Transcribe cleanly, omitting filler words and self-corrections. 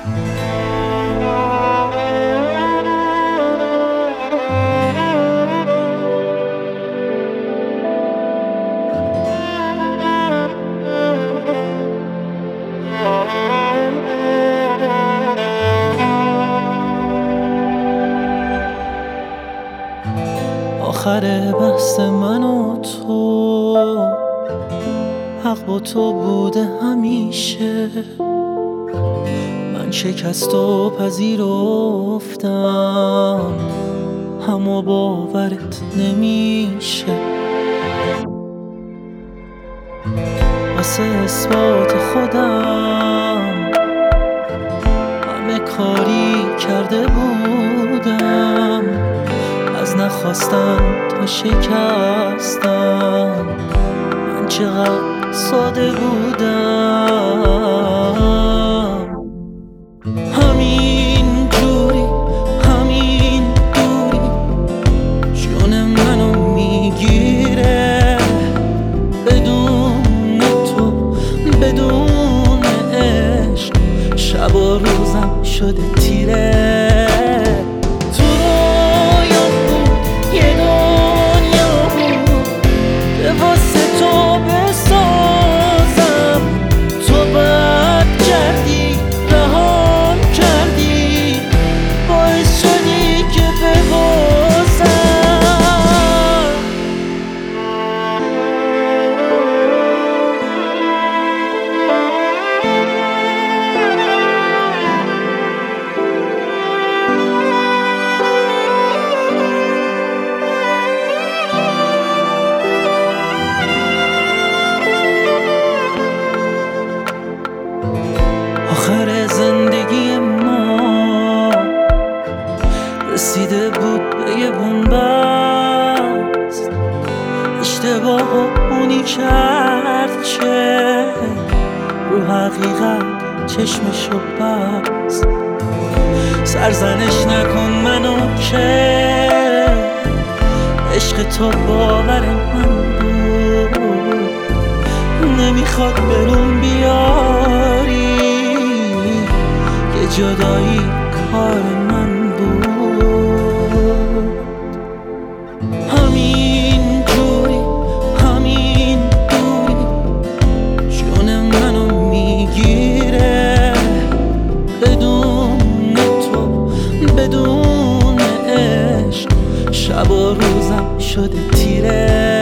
آخر بحث من و تو، حق با تو بوده همیشه. من شکست و پذیرفتم، اما باورت نمیشه. واسه اثبات خودم همه کاری کرده بودم، از نخواستن تا شکستن. من چقدر ساده بودم. همین جوری جون منو میگیره، بدون تو بدون عشق شب و روزم شده تیره. آخر زندگی ما رسیده بود به یه بنبست. اشتباه اونی کرد که رو حقیقت چشمشو بست. سرزنش نکن منو که عشق تو باور من بود، نمیخواد برون بیاری، جدایی کار من بود. همین جوری جون منو میگیره، بدون تو بدون عشق شب و روزم شده تیره.